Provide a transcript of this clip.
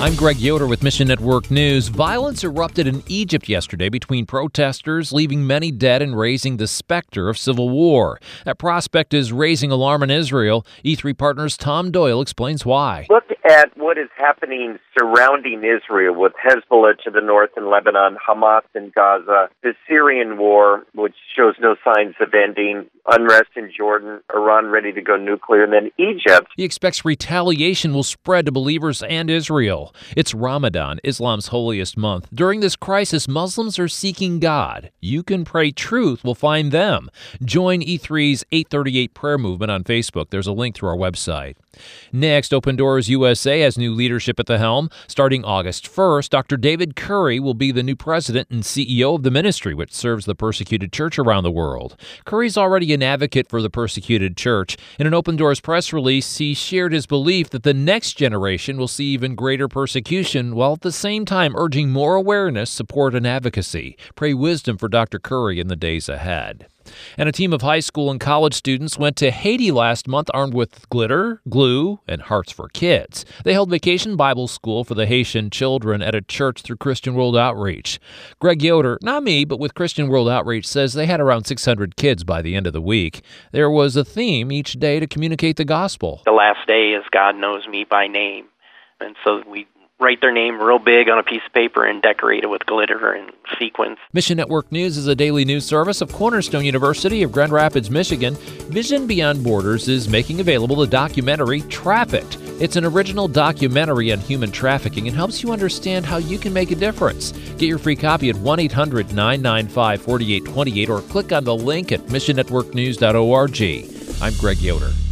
I'm Greg Yoder with Mission Network News. Violence erupted in Egypt yesterday between protesters, leaving many dead and raising the specter of civil war. That prospect is raising alarm in Israel. E3 Partners' Tom Doyle explains why. Look at what is happening surrounding Israel with Hezbollah to the north in Lebanon, Hamas in Gaza, the Syrian war, which shows no signs of ending, unrest in Jordan, Iran ready to go nuclear, and then Egypt. He expects retaliation will spread to believers and Israel. It's Ramadan, Islam's holiest month. During this crisis, Muslims are seeking God. You can pray truth will find them. Join E3's 838 prayer movement on Facebook. There's a link through our website. Next, Open Doors USA has new leadership at the helm. Starting August 1st, Dr. David Curry will be the new president and CEO of the ministry, which serves the persecuted church around the world. Curry's already an advocate for the persecuted church. In an Open Doors press release, he shared his belief that the next generation will see even greater persecution, while at the same time urging more awareness, support, and advocacy. Pray wisdom for Dr. Curry in the days ahead. And a team of high school and college students went to Haiti last month armed with glitter, glue, and hearts for kids. They held Vacation Bible School for the Haitian children at a church through Christian World Outreach. Greg Yoder, not me, but with Christian World Outreach, says they had around 600 kids by the end of the week. There was a theme each day to communicate the gospel. The last day is God knows me by name. And so we write their name real big on a piece of paper and decorate it with glitter and sequins. Mission Network News is a daily news service of Cornerstone University of Grand Rapids, Michigan. Vision Beyond Borders is making available the documentary Trafficked. It's an original documentary on human trafficking and helps you understand how you can make a difference. Get your free copy at 1-800-995-4828 or click on the link at missionnetworknews.org. I'm Greg Yoder.